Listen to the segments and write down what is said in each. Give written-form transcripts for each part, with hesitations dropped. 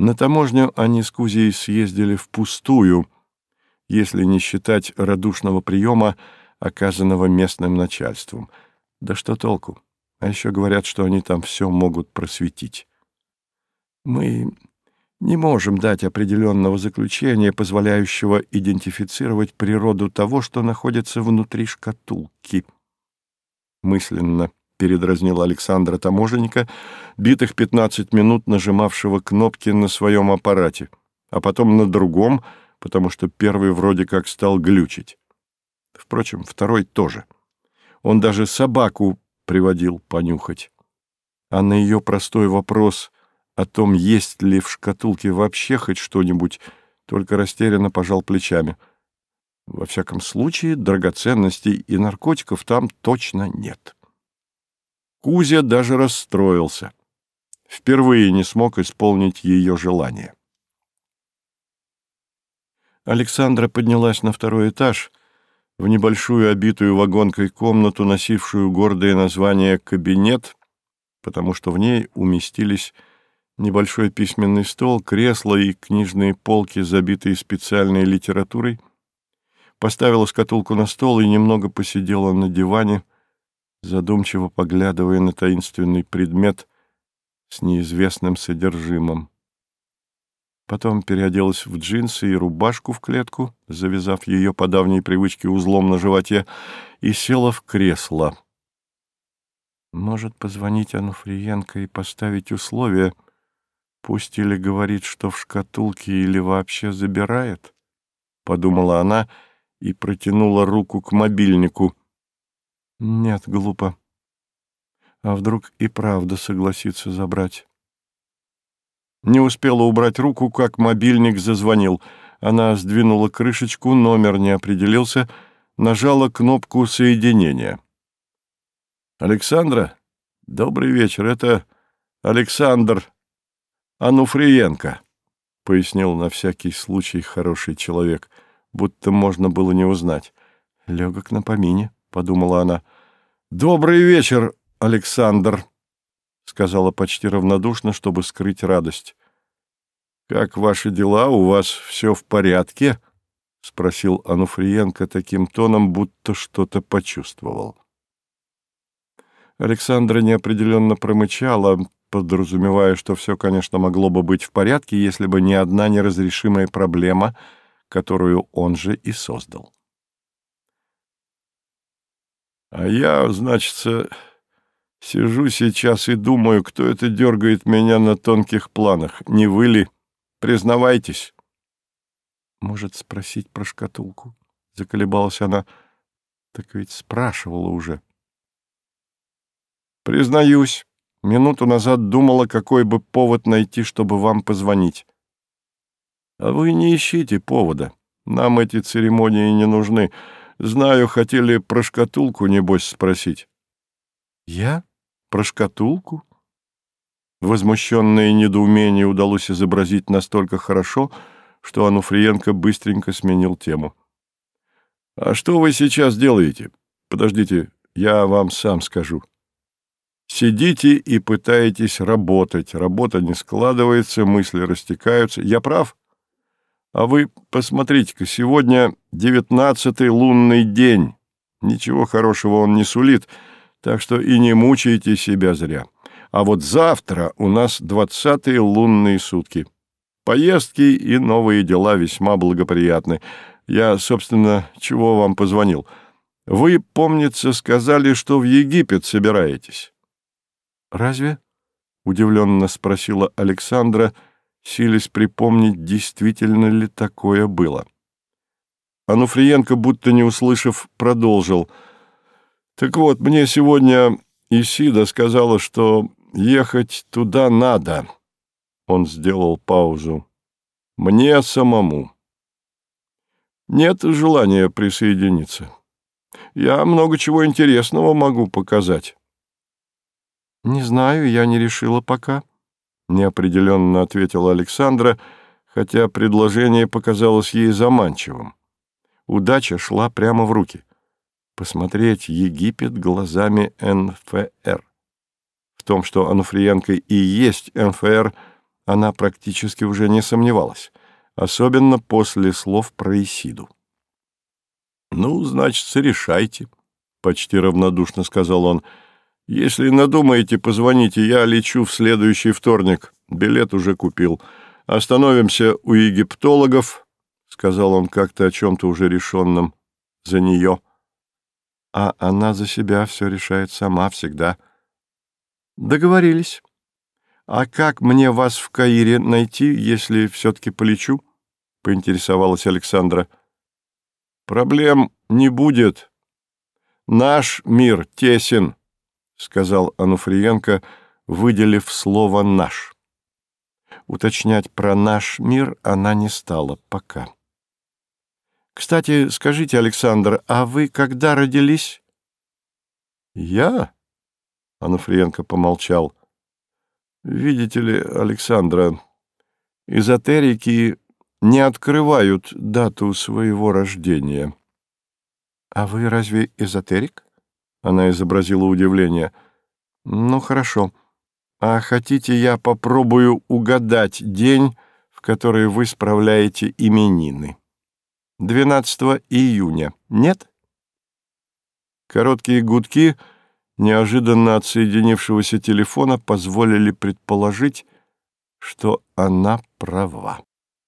На таможню они с Кузей съездили впустую, если не считать радушного приема, оказанного местным начальством. Да что толку? А еще говорят, что они там все могут просветить. Мы не можем дать определенного заключения, позволяющего идентифицировать природу того, что находится внутри шкатулки. Мысленно передразнил Александра таможенника, битых 15 минут нажимавшего кнопки на своем аппарате, а потом на другом, потому что первый вроде как стал глючить. Впрочем, второй тоже. Он даже собаку приводил понюхать. А на ее простой вопрос о том, есть ли в шкатулке вообще хоть что-нибудь, только растерянно пожал плечами. Во всяком случае, драгоценностей и наркотиков там точно нет. Кузя даже расстроился. Впервые не смог исполнить ее желание. Александра поднялась на второй этаж, в небольшую обитую вагонкой комнату, носившую гордое название «кабинет», потому что в ней уместились небольшой письменный стол, кресло и книжные полки, забитые специальной литературой, поставила шкатулку на стол и немного посидела на диване, задумчиво поглядывая на таинственный предмет с неизвестным содержимым. Потом переоделась в джинсы и рубашку в клетку, завязав ее по давней привычке узлом на животе, и села в кресло. Может, позвонить Ануфриенко и поставить условия, пусть или говорит, что в шкатулке, или вообще забирает, — подумала она и протянула руку к мобильнику. Нет, глупо. А вдруг и правда согласится забрать? Не успела убрать руку, как мобильник зазвонил. Она сдвинула крышечку, номер не определился, нажала кнопку соединения. «Александра? Добрый вечер, это Александр Ануфриенко», — пояснил на всякий случай хороший человек, будто можно было не узнать. «Легок на помине», — подумала она. «Добрый вечер, Александр», — сказала почти равнодушно, чтобы скрыть радость. «Как ваши дела? У вас все в порядке?» — спросил Ануфриенко таким тоном, будто что-то почувствовал. Александра неопределенно промычала, подразумевая, что все, конечно, могло бы быть в порядке, если бы не одна неразрешимая проблема, которую он же и создал. «А я, значится, сижу сейчас и думаю, кто это дергает меня на тонких планах. Не вы ли? Признавайтесь». «Может, спросить про шкатулку?» — заколебалась она. «Так ведь спрашивала уже». «Признаюсь, минуту назад думала, какой бы повод найти, чтобы вам позвонить». «А вы не ищите повода. Нам эти церемонии не нужны. Знаю, хотели про шкатулку, небось, спросить». «Я? Про шкатулку?» Возмущенное недоумение удалось изобразить настолько хорошо, что Ануфриенко быстренько сменил тему. «А что вы сейчас делаете? Подождите, я вам сам скажу. Сидите и пытаетесь работать. Работа не складывается, мысли растекаются. Я прав? А вы посмотрите-ка, сегодня 19-й лунный день. Ничего хорошего он не сулит, так что и не мучайте себя зря. А вот завтра у нас 20-е лунные сутки. Поездки и новые дела весьма благоприятны. Я, собственно, чего вам позвонил? Вы, помнится, сказали, что в Египет собираетесь». «Разве?» — удивленно спросила Александра, силясь припомнить, действительно ли такое было. Ануфриенко, будто не услышав, продолжил. «Так вот, мне сегодня Исида сказала, что ехать туда надо». Он сделал паузу. «Мне самому. Нет желания присоединиться. Я много чего интересного могу показать». «Не знаю, я не решила пока», — неопределенно ответила Александра, хотя предложение показалось ей заманчивым. Удача шла прямо в руки. Посмотреть Египет глазами НФР. В том, что Ануфриенко и есть НФР, она практически уже не сомневалась, особенно после слов про Исиду. «Ну, значит, решайте», — почти равнодушно сказал он. «Если надумаете, позвоните, я лечу в следующий вторник. Билет уже купил. Остановимся у египтологов», — сказал он как-то о чем-то уже решенном за нее. А она за себя все решает сама всегда. «Договорились. А как мне вас в Каире найти, если все-таки полечу?» — поинтересовалась Александра. «Проблем не будет. Наш мир тесен», — сказал Онуфриенко, выделив слово «наш». Уточнять про наш мир она не стала пока. «Кстати, скажите, Александр, а вы когда родились?» «Я?» — Онуфриенко помолчал. «Видите ли, Александра, эзотерики не открывают дату своего рождения». «А вы разве эзотерик?» — она изобразила удивление. «Ну, хорошо. А хотите, я попробую угадать день, в который вы справляете именины? 12 июня. Нет?» Короткие гудки неожиданно отсоединившегося телефона позволили предположить, что она права.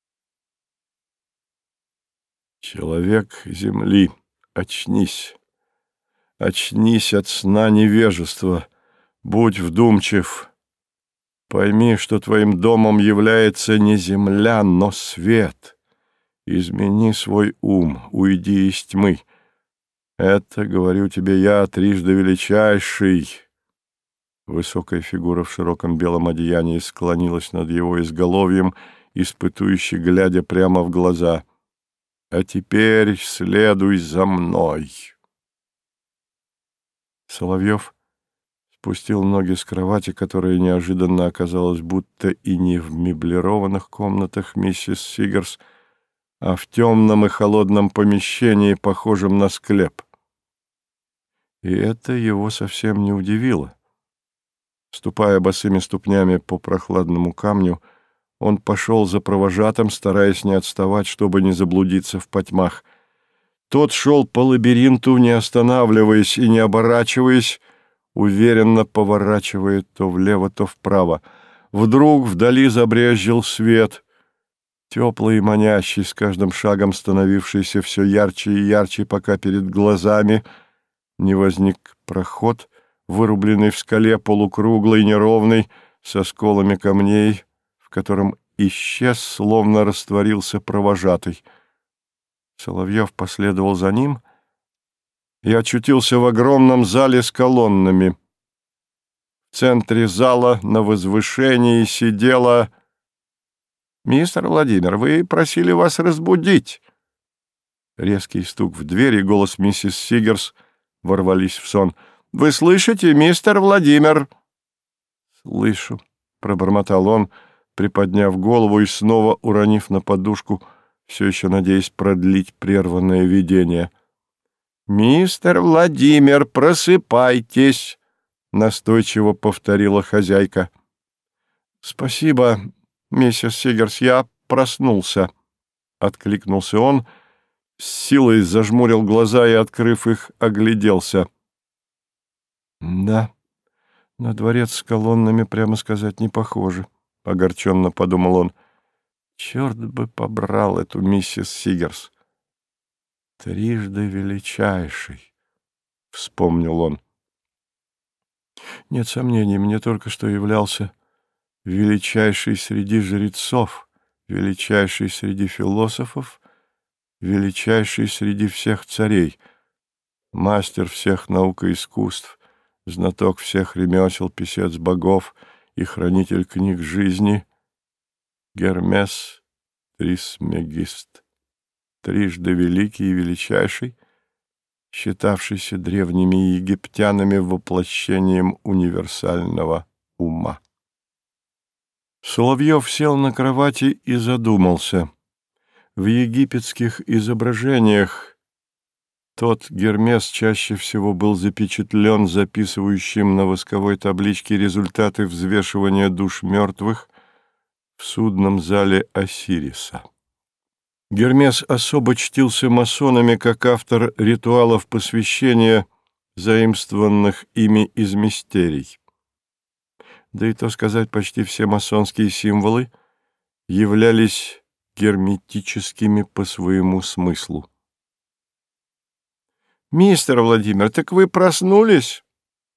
«Человек Земли, очнись! Очнись от сна невежества, будь вдумчив. Пойми, что твоим домом является не земля, но свет. Измени свой ум, уйди из тьмы. Это, говорю тебе я, трижды величайший». Высокая фигура в широком белом одеянии склонилась над его изголовьем, испытующе глядя прямо в глаза. «А теперь следуй за мной». Соловьев спустил ноги с кровати, которая неожиданно оказалась будто и не в меблированных комнатах миссис Сигарс, а в темном и холодном помещении, похожем на склеп. И это его совсем не удивило. Ступая босыми ступнями по прохладному камню, он пошел за провожатым, стараясь не отставать, чтобы не заблудиться в потьмах. Тот шел по лабиринту, не останавливаясь и не оборачиваясь, уверенно поворачивая то влево, то вправо. Вдруг вдали забрезжил свет, теплый и манящий, с каждым шагом становившийся все ярче и ярче, пока перед глазами не возник проход, вырубленный в скале, полукруглый, неровный, со сколами камней, в котором исчез, словно растворился провожатый. Соловьев последовал за ним и очутился в огромном зале с колоннами. В центре зала на возвышении сидела... «Мистер Владимир, вы просили вас разбудить». Резкий стук в дверь и голос миссис Сигарс ворвались в сон. «Вы слышите, мистер Владимир?» «Слышу», — пробормотал он, приподняв голову и снова уронив на подушку, все еще надеясь продлить прерванное видение. «Мистер Владимир, просыпайтесь!» — настойчиво повторила хозяйка. «Спасибо, миссис Сигарс, я проснулся», — откликнулся он, с силой зажмурил глаза и, открыв их, огляделся. «Да, на дворец с колоннами, прямо сказать, не похоже», — огорченно подумал он. «Черт бы побрал эту миссис Сигарс!» «Трижды величайший», — вспомнил он. «Нет сомнений, мне только что являлся величайший среди жрецов, величайший среди философов, величайший среди всех царей, мастер всех наук и искусств, знаток всех ремесел, писец богов и хранитель книг жизни, Гермес Трисмегист, трижды великий и величайший, считавшийся древними египтянами воплощением универсального ума. Соловьев сел на кровати и задумался. В египетских изображениях тот Гермес чаще всего был запечатлен записывающим на восковой табличке результаты взвешивания душ мертвых, в судном зале Осириса. Гермес особо чтился масонами как автор ритуалов посвящения, заимствованных ими из мистерий. Да и то сказать, почти все масонские символы являлись герметическими по своему смыслу. «Мистер Владимир, так вы проснулись?»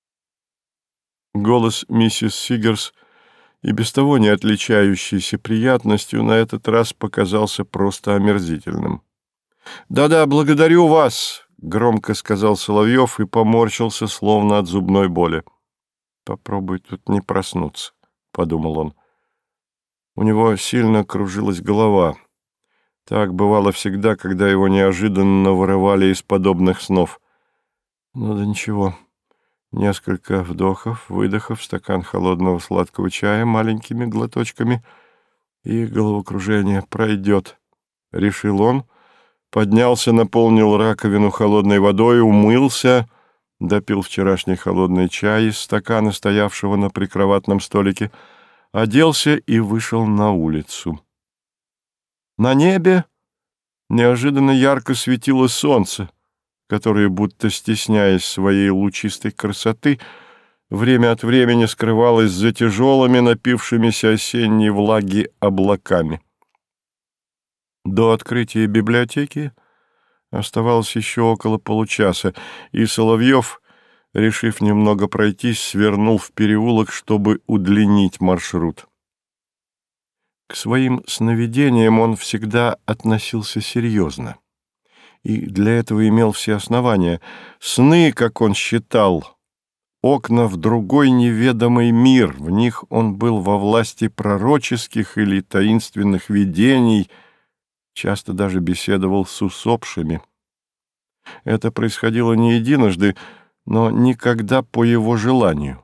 Голос миссис Сигерс, и без того не отличающийся приятностью, на этот раз показался просто омерзительным. «Да-да, благодарю вас», — громко сказал Соловьев и поморщился, словно от зубной боли. «Попробуй тут не проснуться», — подумал он. У него сильно кружилась голова. Так бывало всегда, когда его неожиданно вырывали из подобных снов. Ну да ничего. Несколько вдохов, выдохов, стакан холодного сладкого чая маленькими глоточками, и головокружение пройдет, — решил он, поднялся, наполнил раковину холодной водой, умылся, допил вчерашний холодный чай из стакана, стоявшего на прикроватном столике, оделся и вышел на улицу. На небе неожиданно ярко светило солнце, которое, будто стесняясь своей лучистой красоты, время от времени скрывалось за тяжелыми, напившимися осенней влаги облаками. До открытия библиотеки оставалось еще около получаса, и Соловьев, решив немного пройтись, свернул в переулок, чтобы удлинить маршрут. К своим сновидениям он всегда относился серьезно, и для этого имел все основания. Сны, как он считал, окна в другой неведомый мир, в них он был во власти пророческих или таинственных видений, часто даже беседовал с усопшими. Это происходило не единожды, но никогда по его желанию.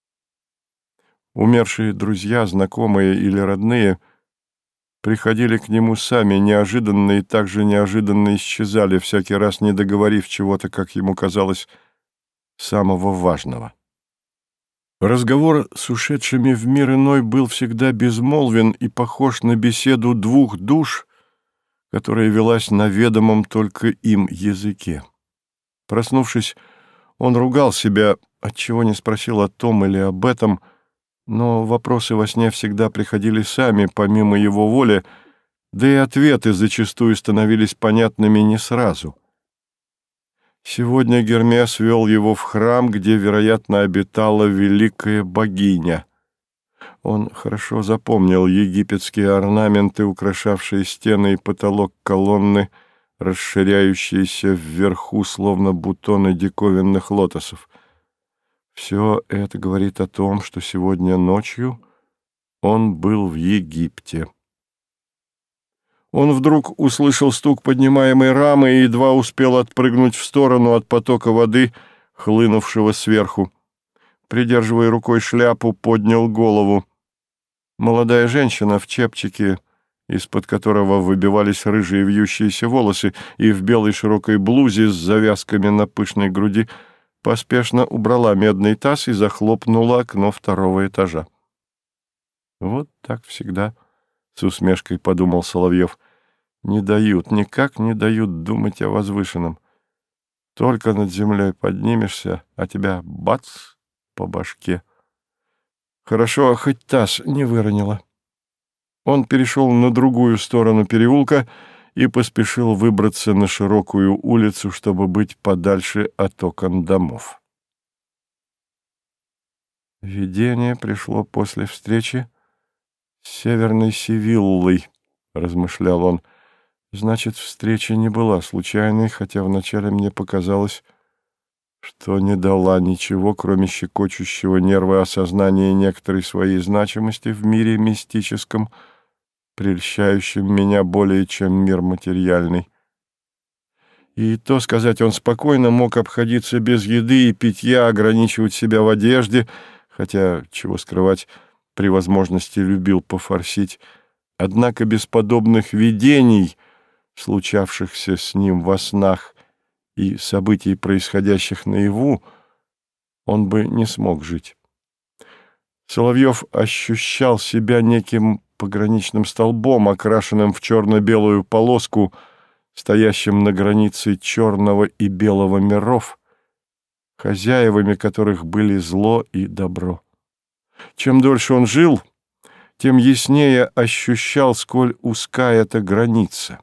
Умершие друзья, знакомые или родные приходили к нему сами неожиданно и также неожиданно исчезали, всякий раз не договорив чего-то, как ему казалось, самого важного. Разговор с ушедшими в мир иной был всегда безмолвен и похож на беседу двух душ, которая велась на ведомом только им языке. Проснувшись, он ругал себя, отчего не спросил о том или об этом, но вопросы во сне всегда приходили сами, помимо его воли, да и ответы зачастую становились понятными не сразу. Сегодня Гермес вел его в храм, где, вероятно, обитала великая богиня. Он хорошо запомнил египетские орнаменты, украшавшие стены и потолок колонны, расширяющиеся вверху, словно бутоны диковинных лотосов. Все это говорит о том, что сегодня ночью он был в Египте. Он вдруг услышал стук поднимаемой рамы и едва успел отпрыгнуть в сторону от потока воды, хлынувшего сверху. Придерживая рукой шляпу, поднял голову. Молодая женщина в чепчике, из-под которого выбивались рыжие вьющиеся волосы, и в белой широкой блузе с завязками на пышной груди, поспешно убрала медный таз и захлопнула окно второго этажа. «Вот так всегда», — с усмешкой подумал Соловьев, — никак не дают думать о возвышенном. Только над землей поднимешься, а тебя бац по башке. Хорошо, хоть таз не выронила. Он перешел на другую сторону переулка и поспешил выбраться на широкую улицу, чтобы быть подальше от окон домов. Видение пришло после встречи с Северной Севиллой, — размышлял он. Значит, встреча не была случайной, хотя вначале мне показалось, что не дала ничего, кроме щекочущего нервы осознания некоторой своей значимости в мире мистическом, прельщающем меня более, чем мир материальный. И то сказать, он спокойно мог обходиться без еды и питья, ограничивать себя в одежде, хотя, чего скрывать, при возможности любил пофорсить, однако без подобных видений, случавшихся с ним во снах, и событий, происходящих наяву, он бы не смог жить. Соловьев ощущал себя неким пограничным столбом, окрашенным в черно-белую полоску, стоящим на границе черного и белого миров, хозяевами которых были зло и добро. Чем дольше он жил, тем яснее ощущал, сколь узка эта граница.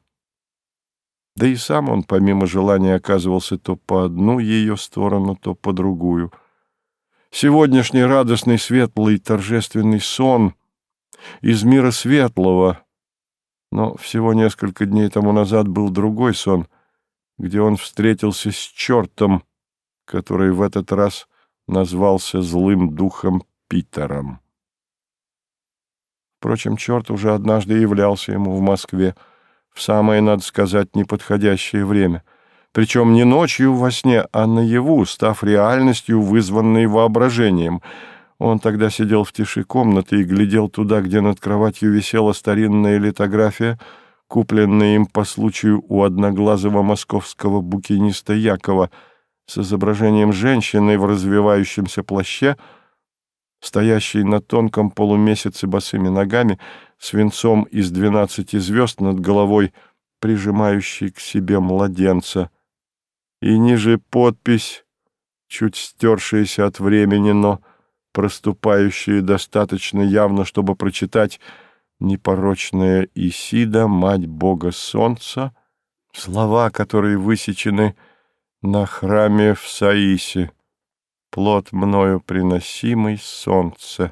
Да и сам он, помимо желания, оказывался то по одну ее сторону, то по другую. Сегодняшний радостный, светлый, торжественный сон из мира светлого, но всего несколько дней тому назад был другой сон, где он встретился с чертом, который в этот раз назвался злым духом Питером. Впрочем, черт уже однажды являлся ему в Москве в самое, надо сказать, неподходящее время, причем не ночью во сне, а наяву, став реальностью, вызванной воображением. Он тогда сидел в тиши комнаты и глядел туда, где над кроватью висела старинная литография, купленная им по случаю у одноглазого московского букиниста Якова, с изображением женщины в развивающемся плаще, стоящей на тонком полумесяце босыми ногами, с венцом из 12 звезд над головой, прижимающей к себе младенца. И ниже подпись, чуть стершаяся от времени, но проступающая достаточно явно, чтобы прочитать: «Непорочная Исида, мать Бога Солнца», слова, которые высечены на храме в Саисе: «Плод мною приносимый солнце».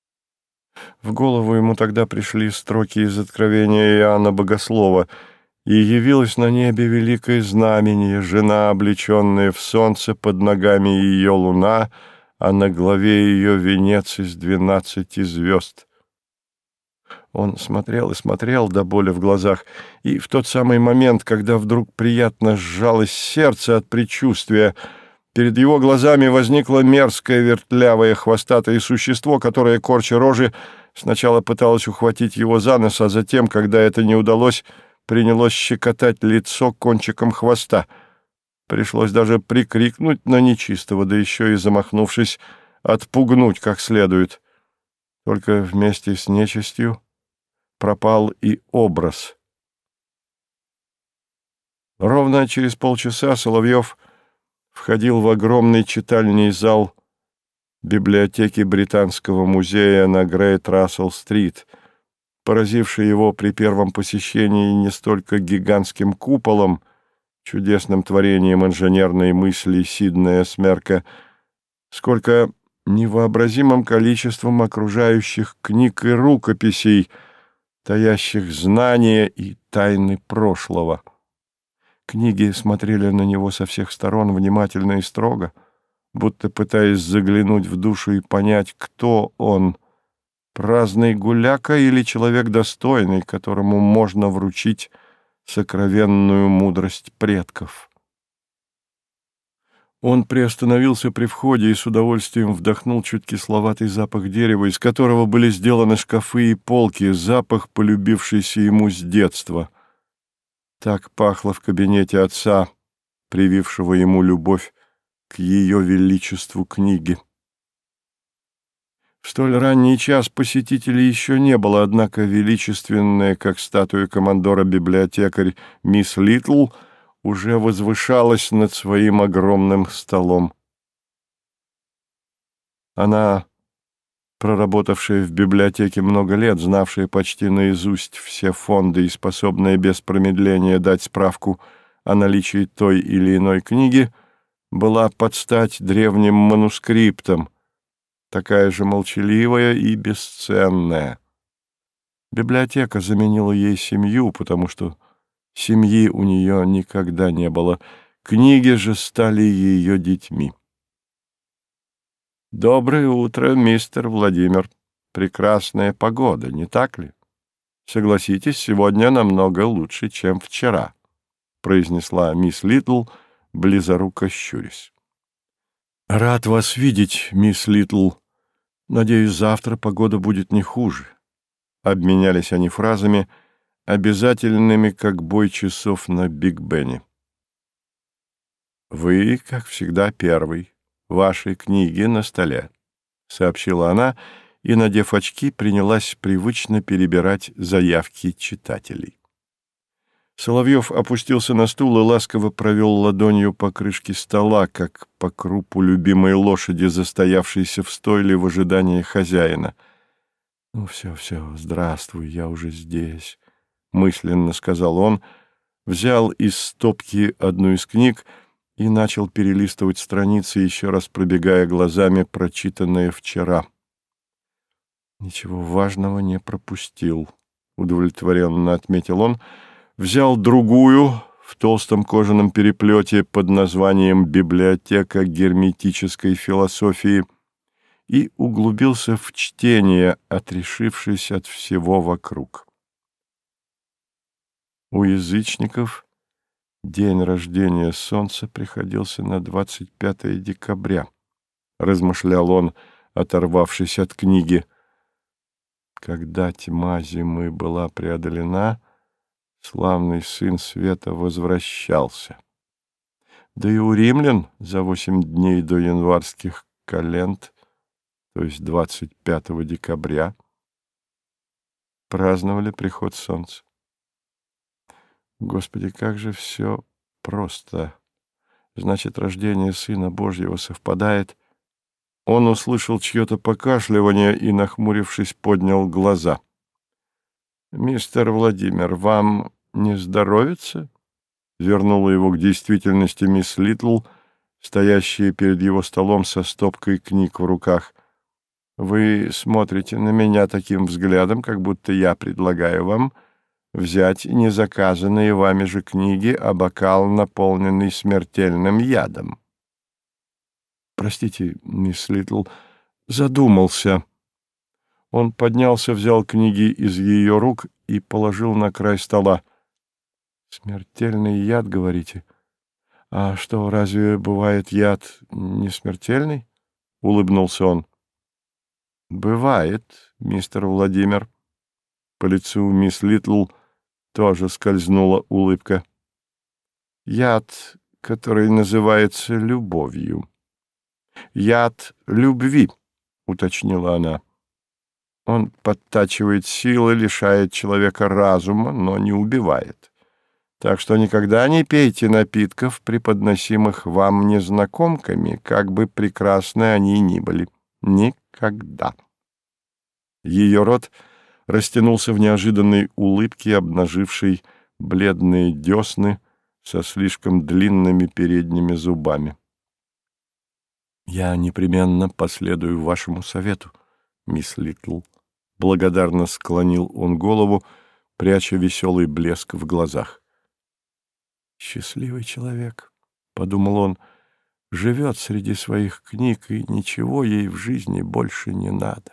В голову ему тогда пришли строки из Откровения Иоанна Богослова: «И явилось на небе великое знамение, жена, облеченная в солнце, под ногами ее луна, а на главе ее венец из 12 звезд». Он смотрел и смотрел до боли в глазах, и в тот самый момент, когда вдруг приятно сжалось сердце от предчувствия, перед его глазами возникло мерзкое, вертлявое, хвостатое существо, которое, корча рожи, сначала пыталось ухватить его за нос, а затем, когда это не удалось, принялось щекотать лицо кончиком хвоста. Пришлось даже прикрикнуть на нечистого, да еще и, замахнувшись, отпугнуть как следует. Только вместе с нечистью пропал и образ. Ровно через полчаса Соловьев входил в огромный читальный зал библиотеки Британского музея на Грейт-Рассел-стрит, поразивший его при первом посещении не столько гигантским куполом, чудесным творением инженерной мысли Сиднея Смерка, сколько невообразимым количеством окружающих книг и рукописей, таящих знания и тайны прошлого. Книги смотрели на него со всех сторон внимательно и строго, будто пытаясь заглянуть в душу и понять, кто он — праздный гуляка или человек достойный, которому можно вручить сокровенную мудрость предков. Он приостановился при входе и с удовольствием вдохнул чуть кисловатый запах дерева, из которого были сделаны шкафы и полки, запах, полюбившийся ему с детства. Так пахло в кабинете отца, привившего ему любовь к ее величеству книги. В столь ранний час посетителей еще не было, однако величественная, как статуя командора-библиотекарь мисс Литл, уже возвышалась над своим огромным столом. Она, проработавшая в библиотеке много лет, знавшая почти наизусть все фонды и способная без промедления дать справку о наличии той или иной книги, была под стать древним манускриптам, такая же молчаливая и бесценная. Библиотека заменила ей семью, потому что семьи у нее никогда не было. Книги же стали ее детьми. «Доброе утро, мистер Владимир. Прекрасная погода, не так ли? Согласитесь, сегодня намного лучше, чем вчера», — произнесла мисс Литл, близоруко щурясь. «Рад вас видеть, мисс Литл. Надеюсь, завтра погода будет не хуже». Обменялись они фразами, обязательными, как бой часов на Биг-Бене. «Вы, как всегда, первый. Ваши книги на столе», — сообщила она и, надев очки, принялась привычно перебирать заявки читателей. Соловьев опустился на стул и ласково провел ладонью по крышке стола, как по крупу любимой лошади, застоявшейся в стойле в ожидании хозяина. «Ну, все, здравствуй, я уже здесь», — мысленно сказал он, взял из стопки одну из книг и начал перелистывать страницы, еще раз пробегая глазами прочитанное вчера. «Ничего важного не пропустил», — удовлетворенно отметил он, взял другую в толстом кожаном переплете под названием «Библиотека герметической философии» и углубился в чтение, отрешившись от всего вокруг. У язычников день рождения солнца приходился на 25 декабря, размышлял он, оторвавшись от книги. Когда тьма зимы была преодолена, славный сын света возвращался. Да и у римлян за 8 дней до январских календ, то есть 25 декабря, праздновали приход солнца. Господи, как же все просто! Значит, рождение Сына Божьего совпадает. Он услышал чье-то покашливание и, нахмурившись, поднял глаза. «Мистер Владимир, вам не здоровится?» Вернула его к действительности мисс Литл, стоящая перед его столом со стопкой книг в руках. «Вы смотрите на меня таким взглядом, как будто я предлагаю вам взять незаказанные вами же книги, а бокал, наполненный смертельным ядом». «Простите, мисс Литл, задумался». Он поднялся, взял книги из ее рук и положил на край стола. «Смертельный яд, говорите? А что, разве бывает яд не смертельный?» — улыбнулся он. «Бывает, мистер Владимир». По лицу мисс Литл тоже скользнула улыбка. «Яд, который называется любовью». «Яд любви», — уточнила она. «Он подтачивает силы, лишает человека разума, но не убивает. Так что никогда не пейте напитков, преподносимых вам незнакомками, как бы прекрасны они ни были. Никогда». Ее рот растянулся в неожиданной улыбке, обнажившей бледные десны со слишком длинными передними зубами. «Я непременно последую вашему совету, мисс Литл», — благодарно склонил он голову, пряча веселый блеск в глазах. «Счастливый человек», — подумал он, — «живет среди своих книг, и ничего ей в жизни больше не надо».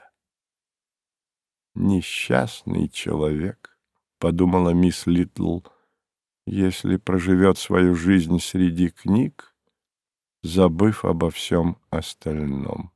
«Несчастный человек», — подумала мисс Литл, — «если проживет свою жизнь среди книг, забыв обо всем остальном».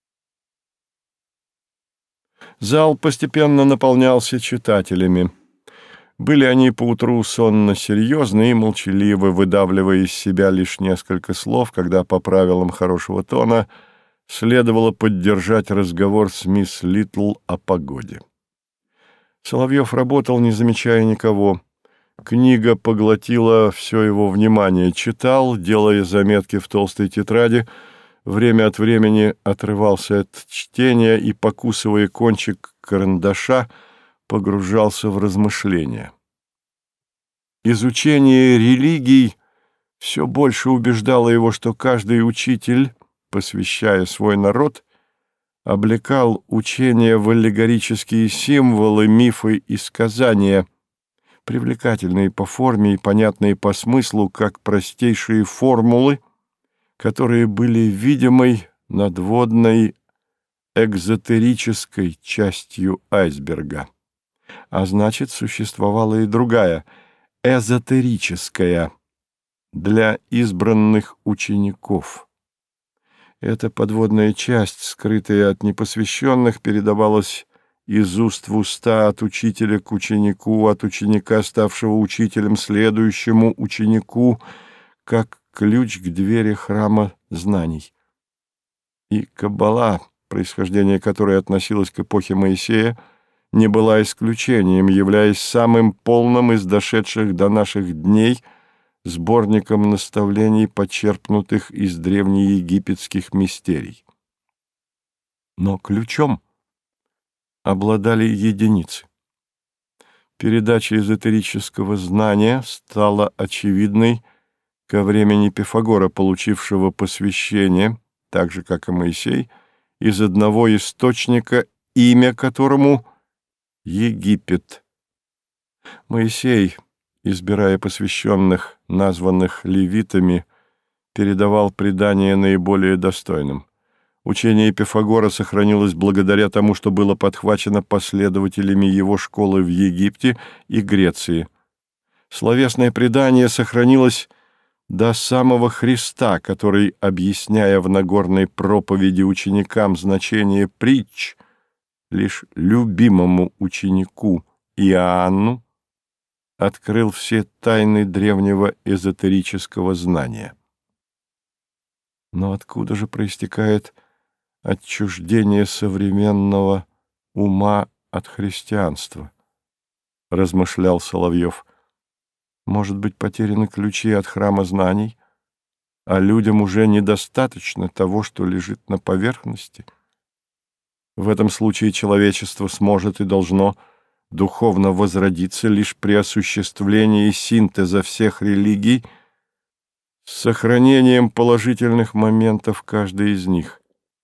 Зал постепенно наполнялся читателями. Были они поутру сонно-серьезны и молчаливы, выдавливая из себя лишь несколько слов, когда по правилам хорошего тона следовало поддержать разговор с мисс Литл о погоде. Соловьев работал, не замечая никого. Книга поглотила все его внимание. Читал, делая заметки в толстой тетради, время от времени отрывался от чтения и, покусывая кончик карандаша, погружался в размышления. Изучение религий все больше убеждало его, что каждый учитель, посвящая свой народ, облекал учение в аллегорические символы, мифы и сказания, привлекательные по форме и понятные по смыслу, как простейшие формулы, которые были видимой надводной экзотерической частью айсберга. А значит, существовала и другая, эзотерическая, для избранных учеников. Эта подводная часть, скрытая от непосвященных, передавалась из уст в уста от учителя к ученику, от ученика, ставшего учителем, следующему ученику, как ключ к двери храма знаний. И каббала происхождение которой относилось к эпохе Моисея, не была исключением, являясь самым полным из дошедших до наших дней сборником наставлений, почерпнутых из древнеегипетских мистерий. Но ключом обладали единицы. Передача эзотерического знания стала очевидной ко времени Пифагора, получившего посвящение, так же, как и Моисей, из одного источника, имя которому — Египет. Моисей, избирая посвященных, названных левитами, передавал предания наиболее достойным. Учение Пифагора сохранилось благодаря тому, что было подхвачено последователями его школы в Египте и Греции. Словесное предание сохранилось до самого Христа, который, объясняя в Нагорной проповеди ученикам значение притч, лишь любимому ученику Иоанну открыл все тайны древнего эзотерического знания. Но откуда же проистекает отчуждение современного ума от христианства? Размышлял Соловьев. Может быть, потеряны ключи от храма знаний, а людям уже недостаточно того, что лежит на поверхности? В этом случае человечество сможет и должно духовно возродиться лишь при осуществлении синтеза всех религий с сохранением положительных моментов каждой из них.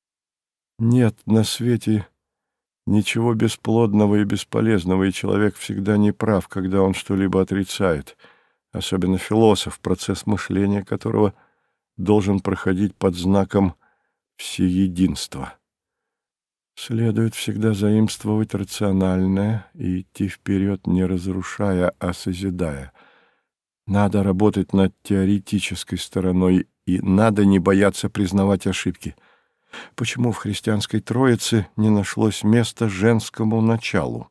Нет на свете ничего бесплодного и бесполезного, и человек всегда не прав, когда он что-либо отрицает, особенно философ, процесс мышления которого должен проходить под знаком всеединства. Следует всегда заимствовать рациональное и идти вперед, не разрушая, а созидая. Надо работать над теоретической стороной, и надо не бояться признавать ошибки. Почему в христианской Троице не нашлось места женскому началу?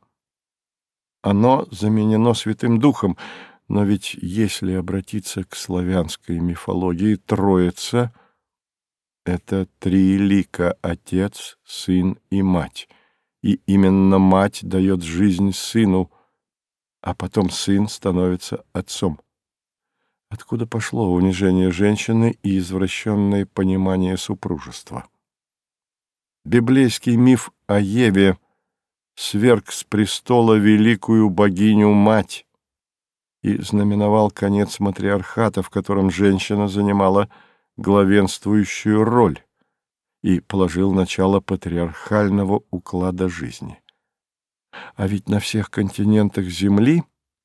Оно заменено Святым Духом, но ведь если обратиться к славянской мифологии, Троица — это три лика — Отец, Сын и Мать. И именно Мать дает жизнь Сыну, а потом Сын становится Отцом. Откуда пошло унижение женщины и извращенное понимание супружества? Библейский миф о Еве сверг с престола великую богиню-мать и знаменовал конец матриархата, в котором женщина занимала главенствующую роль, и положил начало патриархального уклада жизни. А ведь на всех континентах Земли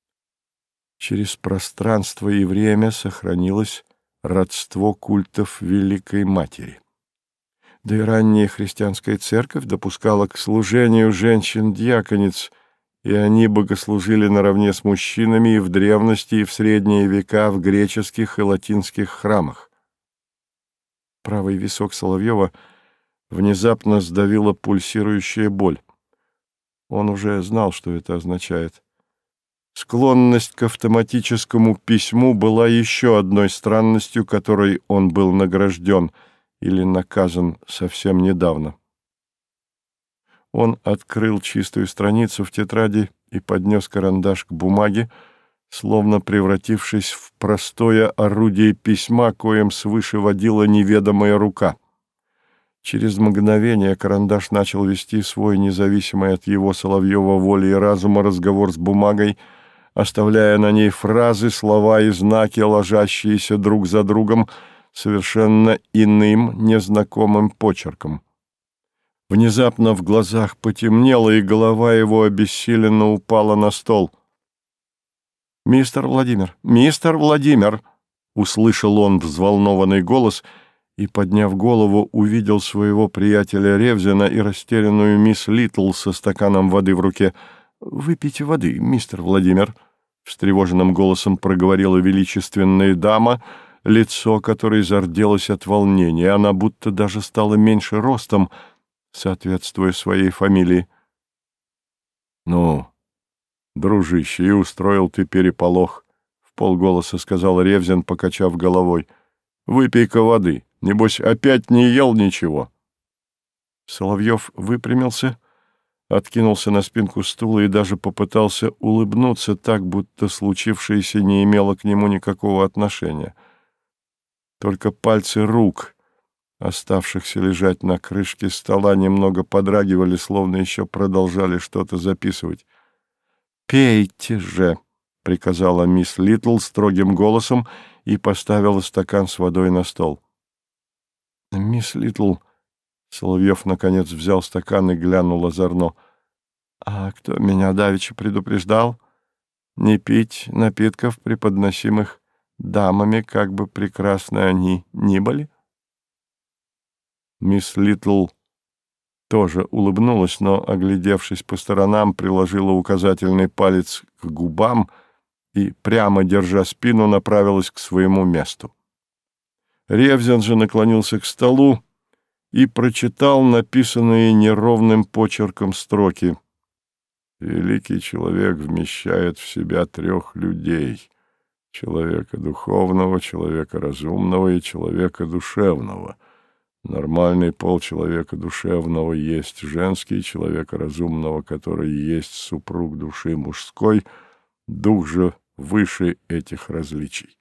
через пространство и время сохранилось родство культов Великой Матери. Да и ранняя христианская церковь допускала к служению женщин-диакониц, и они богослужили наравне с мужчинами и в древности, и в средние века в греческих и латинских храмах. Правый висок Соловьева внезапно сдавила пульсирующая боль. Он уже знал, что это означает. Склонность к автоматическому письму была еще одной странностью, которой он был награжден или наказан совсем недавно. Он открыл чистую страницу в тетради и поднес карандаш к бумаге, словно превратившись в простое орудие письма, коим свыше водила неведомая рука. Через мгновение карандаш начал вести свой независимый от его Соловьева воли и разума разговор с бумагой, оставляя на ней фразы, слова и знаки, ложащиеся друг за другом, совершенно иным, незнакомым почерком. Внезапно в глазах потемнело, и голова его обессиленно упала на стол. «Мистер Владимир! Мистер Владимир!» — услышал он взволнованный голос и, подняв голову, увидел своего приятеля Ревзина и растерянную мисс Литл со стаканом воды в руке. «Выпейте воды, мистер Владимир!» — встревоженным голосом проговорила величественная дама, лицо которой зарделось от волнения. Она будто даже стала меньше ростом, соответствуя своей фамилии. «Ну, дружище, и устроил ты переполох», — вполголоса сказал Ревзин, покачав головой. «Выпей-ка воды. Небось, опять не ел ничего». Соловьев выпрямился, откинулся на спинку стула и даже попытался улыбнуться так, будто случившееся не имело к нему никакого отношения. Только пальцы рук, оставшихся лежать на крышке стола, немного подрагивали, словно еще продолжали что-то записывать. «Пейте же!» — приказала мисс Литл строгим голосом и поставила стакан с водой на стол. «Мисс Литл...» — Соловьев наконец взял стакан и глянул озорно. «А кто меня давеча предупреждал? Не пить напитков, преподносимых дамами, как бы прекрасны они ни были?» Мисс Литл тоже улыбнулась, но, оглядевшись по сторонам, приложила указательный палец к губам и, прямо держа спину, направилась к своему месту. Ревзин же наклонился к столу и прочитал написанные неровным почерком строки. «Великий человек вмещает в себя 3 людей: человека духовного, человека разумного и человека душевного. Нормальный пол человека душевного есть женский, человека разумного, который есть супруг души мужской, дух же выше этих различий».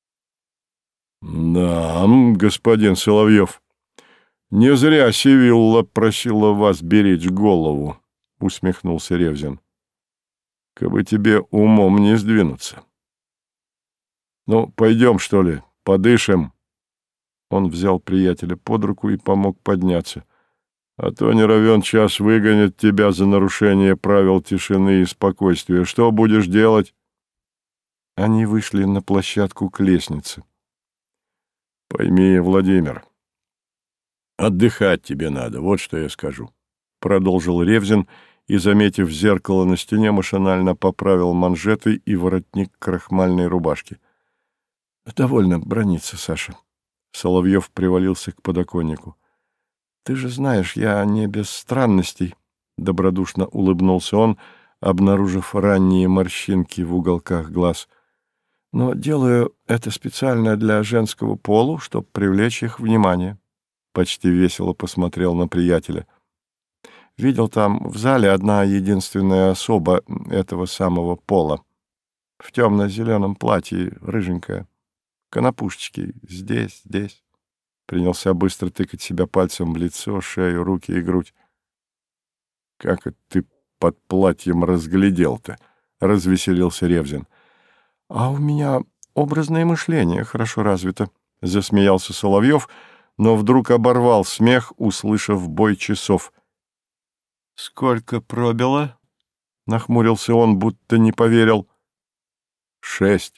«Да, господин Соловьев, не зря Сивилла просила вас беречь голову», — усмехнулся Ревзин. «Кабы тебе умом не сдвинуться. Ну, пойдем, что ли, подышим». Он взял приятеля под руку и помог подняться. «А то не равен час выгонят тебя за нарушение правил тишины и спокойствия. Что будешь делать?» Они вышли на площадку к лестнице. «Пойми, Владимир, отдыхать тебе надо, вот что я скажу», — продолжил Ревзин и, заметив зеркало на стене, машинально поправил манжеты и воротник крахмальной рубашки. «Довольно браниться, Саша». Соловьев привалился к подоконнику. «Ты же знаешь, я не без странностей», — добродушно улыбнулся он, обнаружив ранние морщинки в уголках глаз. «Но делаю это специально для женского пола, чтобы привлечь их внимание». Почти весело посмотрел на приятеля. «Видел там в зале одна единственная особа этого самого пола. В темно-зеленом платье, рыженькая. Конопушечки здесь, здесь». Принялся быстро тыкать себя пальцем в лицо, шею, руки и грудь. «Как это ты под платьем разглядел-то?» — развеселился Ревзин. «А у меня образное мышление хорошо развито», — засмеялся Соловьев, но вдруг оборвал смех, услышав бой часов. «Сколько пробило?» — нахмурился он, будто не поверил. «6».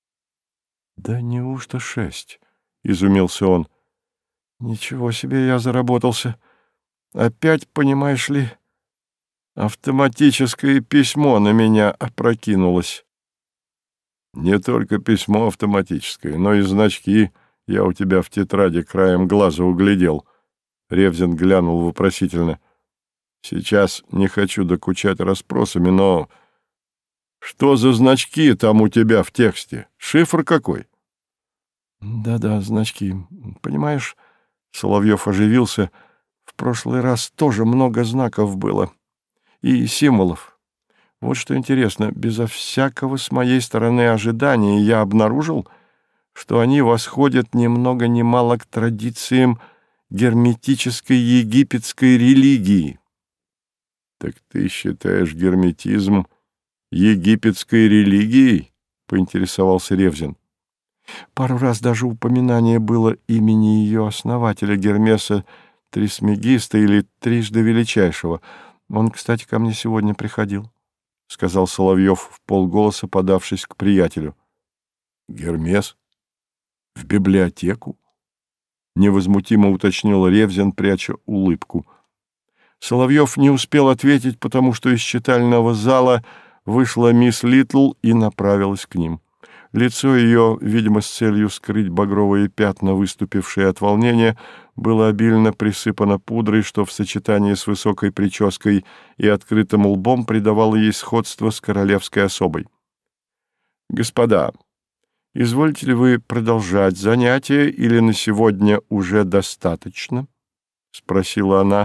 «Да неужто 6?» — изумился он. «Ничего себе я заработался. Опять, понимаешь ли, автоматическое письмо на меня опрокинулось». «Не только письмо автоматическое, но и значки я у тебя в тетради краем глаза углядел». Ревзин глянул вопросительно. «Сейчас не хочу докучать расспросами, но что за значки там у тебя в тексте? Шифр какой?» «Да-да, значки. Понимаешь...» Соловьев оживился. «В прошлый раз тоже много знаков было. И символов. Вот что интересно, безо всякого с моей стороны ожидания я обнаружил, что они восходят ни много ни мало к традициям герметической египетской религии». «Так ты считаешь герметизм египетской религией?» — поинтересовался Ревзин. «Пару раз даже упоминание было имени ее основателя Гермеса Трисмегиста или Трижды Величайшего. Он, кстати, ко мне сегодня приходил», — сказал Соловьев вполголоса, подавшись к приятелю. «Гермес? В библиотеку?» — невозмутимо уточнил Ревзин, пряча улыбку. Соловьев не успел ответить, потому что из читального зала вышла мисс Литл и направилась к ним. Лицо ее, видимо, с целью скрыть багровые пятна, выступившие от волнения, было обильно присыпано пудрой, что в сочетании с высокой прической и открытым лбом придавало ей сходство с королевской особой. «Господа, извольте ли вы продолжать занятие или на сегодня уже достаточно?» — спросила она,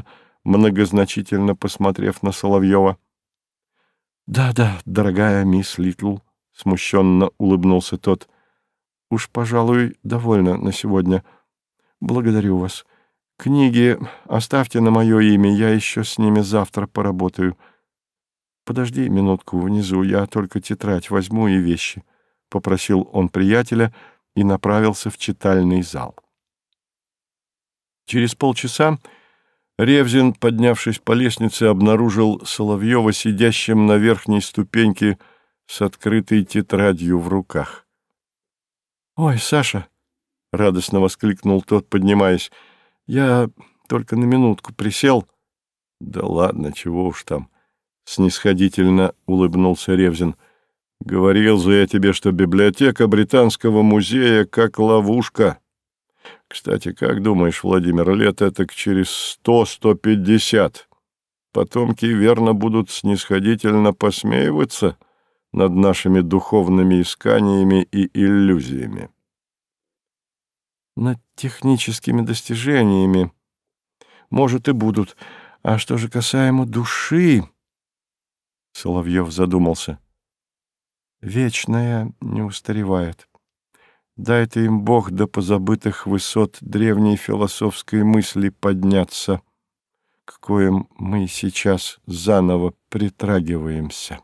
многозначительно посмотрев на Соловьева. «Да-да, дорогая мисс Литл», — смущенно улыбнулся тот. «Уж, пожалуй, довольно на сегодня. Благодарю вас. Книги оставьте на мое имя, я еще с ними завтра поработаю. Подожди минутку внизу, я только тетрадь возьму и вещи», — попросил он приятеля и направился в читальный зал. Через полчаса Ревзин, поднявшись по лестнице, обнаружил Соловьева сидящим на верхней ступеньке с открытой тетрадью в руках. «Ой, Саша!» — радостно воскликнул тот, поднимаясь. «Я только на минутку присел». «Да ладно, чего уж там!» — снисходительно улыбнулся Ревзин. «Говорил же я тебе, что библиотека Британского музея как ловушка. Кстати, как думаешь, Владимир, лет этак через 100-150 потомки верно будут снисходительно посмеиваться над нашими духовными исканиями и иллюзиями?» «Над техническими достижениями, может, и будут. А что же касаемо души...» Соловьев задумался. «Вечное не устаревает. Дай-то им Бог до позабытых высот древней философской мысли подняться, к коим мы сейчас заново притрагиваемся».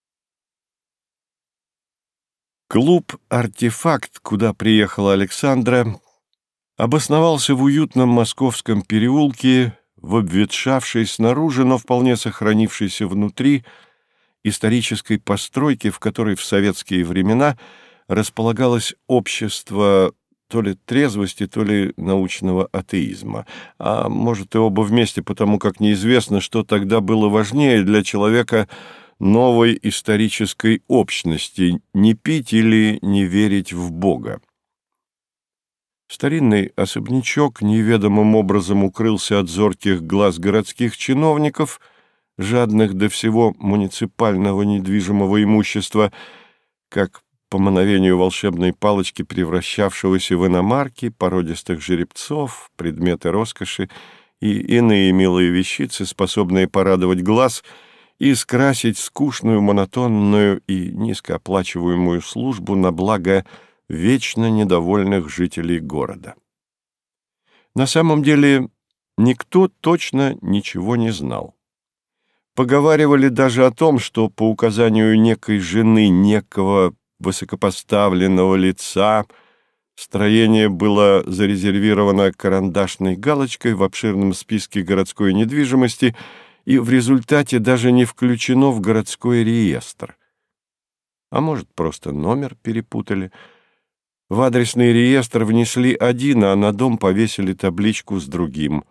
Клуб «Артефакт», куда приехала Александра, обосновался в уютном московском переулке, в обветшавшей снаружи, но вполне сохранившейся внутри исторической постройке, в которой в советские времена располагалось общество то ли трезвости, то ли научного атеизма, а может и оба вместе, потому как неизвестно, что тогда было важнее для человека новой исторической общности — не пить или не верить в Бога. Старинный особнячок неведомым образом укрылся от зорких глаз городских чиновников, жадных до всего муниципального недвижимого имущества, как по мановению волшебной палочки, превращавшегося в иномарки, породистых жеребцов, предметы роскоши и иные милые вещицы, способные порадовать глаз и скрасить скучную, монотонную и низкооплачиваемую службу на благо вечно недовольных жителей города. На самом деле никто точно ничего не знал. Поговаривали даже о том, что по указанию некой жены некого высокопоставленного лица строение было зарезервировано карандашной галочкой в обширном списке городской недвижимости и в результате даже не включено в городской реестр. А может, просто номер перепутали. В адресный реестр внесли один, а на дом повесили табличку с другим.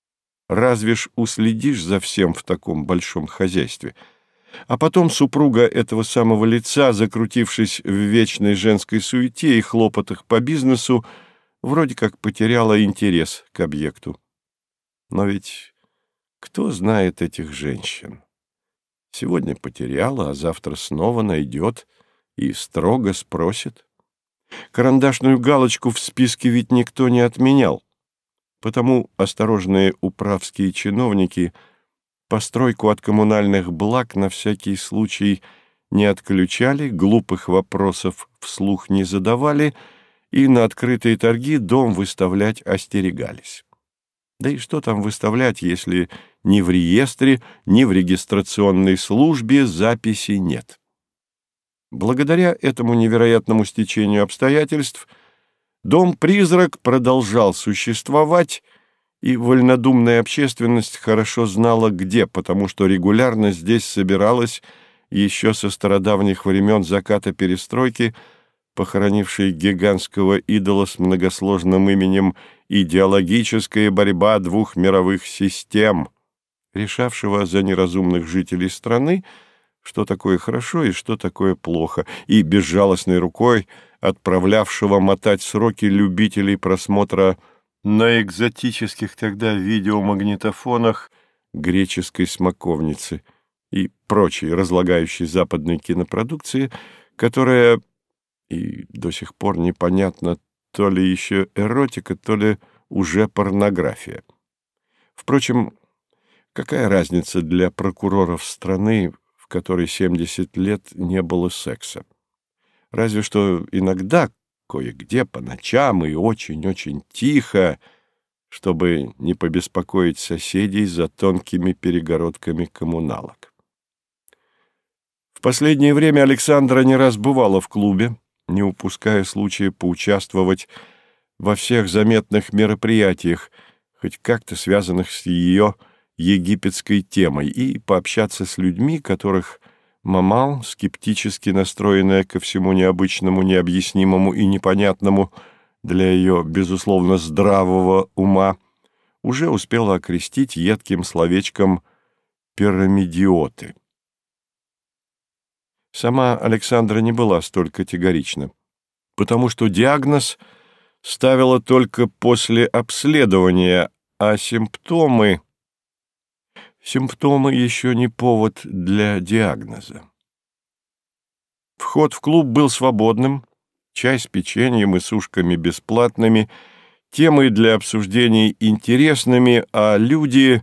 Разве ж уследишь за всем в таком большом хозяйстве? А потом супруга этого самого лица, закрутившись в вечной женской суете и хлопотах по бизнесу, вроде как потеряла интерес к объекту. Но ведь кто знает этих женщин? Сегодня потеряла, а завтра снова найдет и строго спросит. Карандашную галочку в списке ведь никто не отменял. Потому осторожные управские чиновники постройку от коммунальных благ на всякий случай не отключали, глупых вопросов вслух не задавали и на открытые торги дом выставлять остерегались. Да и что там выставлять, если ни в реестре, ни в регистрационной службе записи нет? Благодаря этому невероятному стечению обстоятельств дом-призрак продолжал существовать, и вольнодумная общественность хорошо знала где, потому что регулярно здесь собиралась еще со стародавних времен заката перестройки, похоронившей гигантского идола с многосложным именем «Идеологическая борьба двух мировых систем», решавшего за неразумных жителей страны, что такое хорошо и что такое плохо, и безжалостной рукой отправлявшего мотать сроки любителей просмотра на экзотических тогда видеомагнитофонах греческой смоковницы и прочей разлагающей западной кинопродукции, которая, и до сих пор непонятно, то ли еще эротика, то ли уже порнография. Впрочем, Какая разница для прокуроров страны, в которой 70 лет не было секса? Разве что иногда, кое-где, по ночам и очень-очень тихо, чтобы не побеспокоить соседей за тонкими перегородками коммуналок. В последнее время Александра не раз бывала в клубе, не упуская случая поучаствовать во всех заметных мероприятиях, хоть как-то связанных с ее египетской темой, и пообщаться с людьми, которых Мамал, скептически настроенная ко всему необычному, необъяснимому и непонятному для ее, безусловно, здравого ума, уже успела окрестить едким словечком «пирамидиоты». Сама Александра не была столь категорична, потому что диагноз ставила только после обследования, а симптомы еще не повод для диагноза. Вход в клуб был свободным, чай с печеньем и сушками бесплатными, темы для обсуждений интересными, а люди...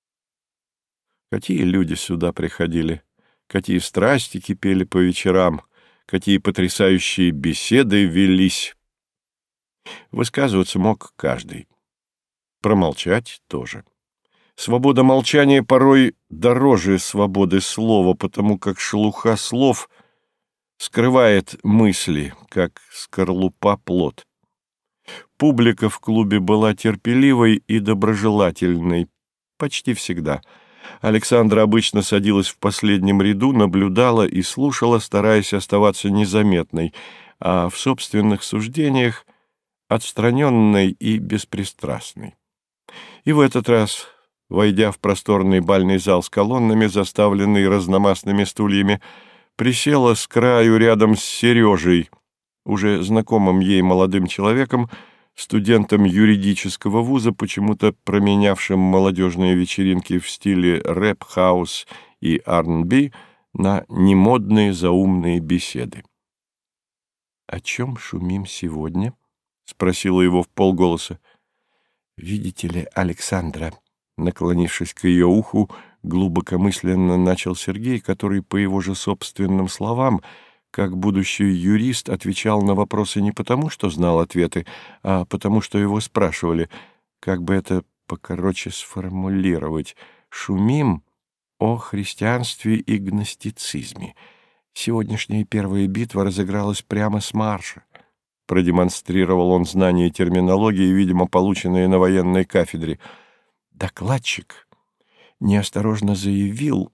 Какие люди сюда приходили? Какие страсти кипели по вечерам? Какие потрясающие беседы велись? Высказываться мог каждый. Промолчать тоже. Свобода молчания порой дороже свободы слова, потому как шелуха слов скрывает мысли, как скорлупа плод. Публика в клубе была терпеливой и доброжелательной почти всегда. Александра обычно садилась в последнем ряду, наблюдала и слушала, стараясь оставаться незаметной, а в собственных суждениях отстраненной и беспристрастной. И в этот раз, войдя в просторный бальный зал с колоннами, заставленный разномастными стульями, присела с краю рядом с Сережей, уже знакомым ей молодым человеком, студентом юридического вуза, почему-то променявшим молодежные вечеринки в стиле рэп-хаус и R&B на немодные заумные беседы. «О чем шумим сегодня?» — спросила его вполголоса. «Видите ли, Александра», — наклонившись к ее уху, глубокомысленно начал Сергей, который, по его же собственным словам, как будущий юрист, отвечал на вопросы не потому, что знал ответы, а потому, что его спрашивали, как бы это покороче сформулировать. «Шумим о христианстве и гностицизме. Сегодняшняя первая битва разыгралась прямо с марша». Продемонстрировал он знание терминологии, видимо, полученные на военной кафедре. Докладчик неосторожно заявил...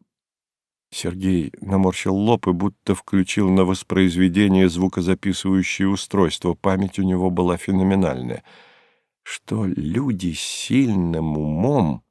Сергей наморщил лоб и будто включил на воспроизведение звукозаписывающее устройство. Память у него была феноменальная. Что люди с сильным умом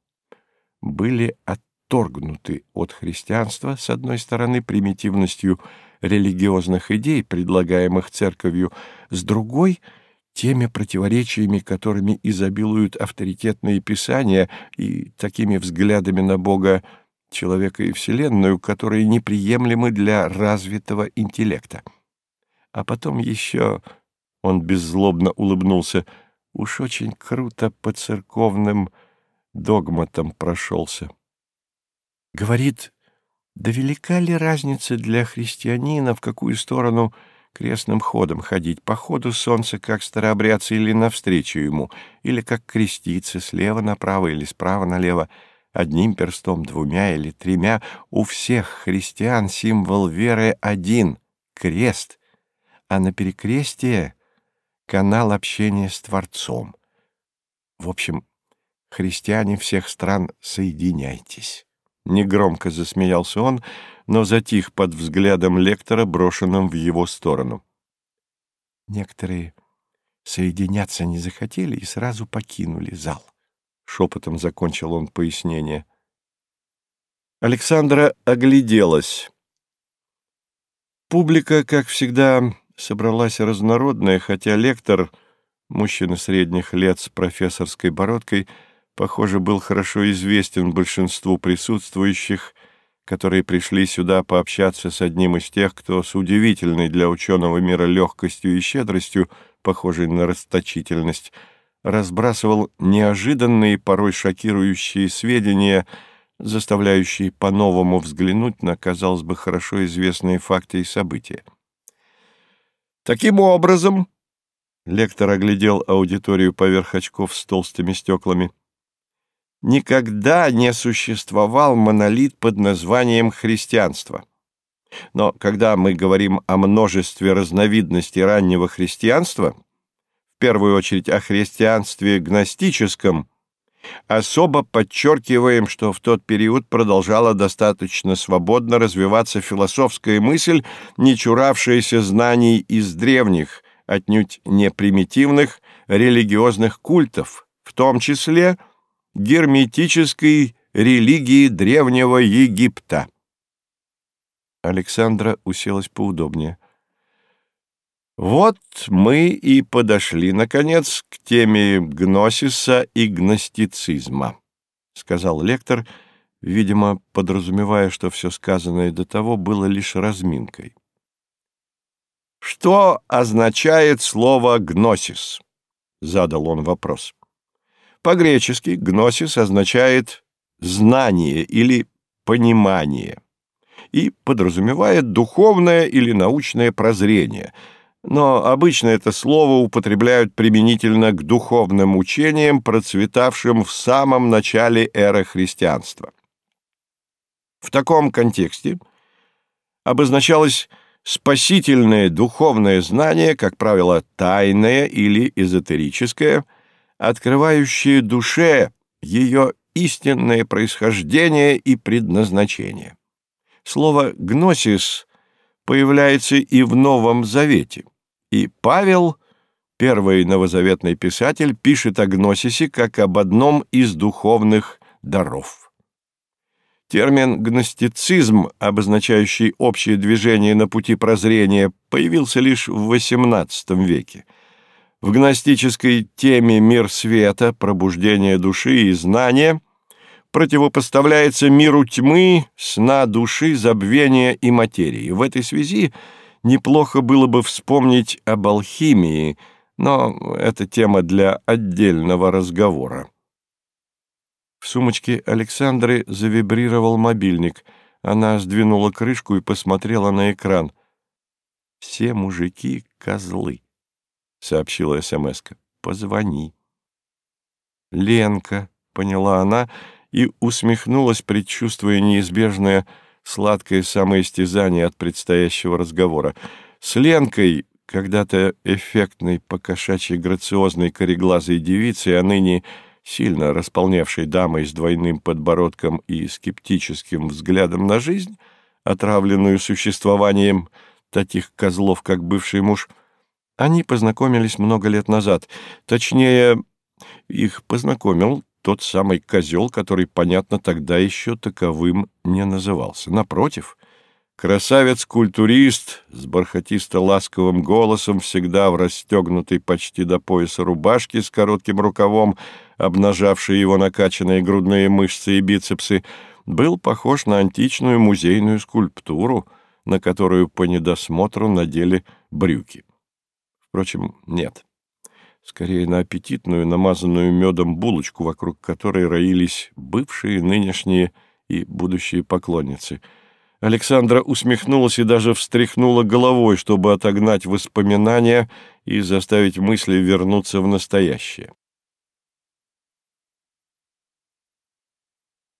были отторгнуты от христианства, с одной стороны, примитивностью религиозных идей, предлагаемых церковью, с другой — теми противоречиями, которыми изобилуют авторитетные писания, и такими взглядами на Бога, человека и Вселенную, которые неприемлемы для развитого интеллекта. А потом еще, он беззлобно улыбнулся, уж очень круто по церковным догматам прошелся. Говорит, да велика ли разница для христианина, в какую сторону крестным ходом ходить, по ходу солнца, как старообрядцы, или навстречу ему, или как креститься, слева направо или справа налево, одним перстом, двумя или тремя. У всех христиан символ веры один — крест, а на перекрестие — канал общения с Творцом. В общем, христиане всех стран, соединяйтесь. Негромко засмеялся он, но затих под взглядом лектора, брошенным в его сторону. Некоторые соединяться не захотели и сразу покинули зал. Шепотом закончил он пояснение. Александра огляделась. Публика, как всегда, собралась разнородная, хотя лектор, мужчина средних лет с профессорской бородкой, похоже, был хорошо известен большинству присутствующих, которые пришли сюда пообщаться с одним из тех, кто с удивительной для ученого мира легкостью и щедростью, похожей на расточительность, разбрасывал неожиданные, порой шокирующие сведения заставляющий по-новому взглянуть на, казалось бы, хорошо известные факты и события. Таким образом, лектор оглядел аудиторию поверх очков с толстыми стеклами, никогда не существовал монолит под названием христианство. Но когда мы говорим о множестве разновидностей раннего христианства, в первую очередь о христианстве гностическом, особо подчеркиваем, что в тот период продолжала достаточно свободно развиваться философская мысль, не чуравшаяся знаний из древних, отнюдь не примитивных религиозных культов, в том числе герметической религии Древнего Египта. Александра уселась поудобнее. Вот мы и подошли, наконец, к теме гносиса и гностицизма, сказал лектор, видимо, подразумевая, что все сказанное до того было лишь разминкой. Что означает слово «гносис»? Задал он вопрос. По-гречески «гносис» означает «знание» или «понимание» и подразумевает духовное или научное прозрение, но обычно это слово употребляют применительно к духовным учениям, процветавшим в самом начале эры христианства. В таком контексте обозначалось спасительное духовное знание, как правило, тайное или эзотерическое, открывающее душе ее истинное происхождение и предназначение. Слово «гносис» появляется и в Новом Завете, и Павел, первый новозаветный писатель, пишет о гносисе как об одном из духовных даров. Термин «гностицизм», обозначающий общее движение на пути прозрения, появился лишь в XVIII веке. В гностической теме «Мир света», «Пробуждение души» и «Знание» противопоставляется миру тьмы, сна души, забвения и материи. В этой связи неплохо было бы вспомнить об алхимии, но это тема для отдельного разговора. В сумочке Александры завибрировал мобильник. Она сдвинула крышку и посмотрела на экран. «Все мужики — козлы», — сообщила смс-ка. «Позвони». «Ленка», — поняла она, — и усмехнулась, предчувствуя неизбежное сладкое самоистязание от предстоящего разговора. С Ленкой, когда-то эффектной, покошачьей грациозной кореглазой девицей, а ныне сильно располневшей дамой с двойным подбородком и скептическим взглядом на жизнь, отравленную существованием таких козлов, как бывший муж, они познакомились много лет назад. Точнее, их познакомил тот самый козел, который, понятно, тогда еще таковым не назывался. Напротив, красавец-культурист с бархатисто-ласковым голосом, всегда в расстегнутой почти до пояса рубашке с коротким рукавом, обнажавшей его накачанные грудные мышцы и бицепсы, был похож на античную музейную скульптуру, на которую по недосмотру надели брюки. Впрочем, нет. Скорее на аппетитную, намазанную медом булочку, вокруг которой роились бывшие, нынешние и будущие поклонницы. Александра усмехнулась и даже встряхнула головой, чтобы отогнать воспоминания и заставить мысли вернуться в настоящее.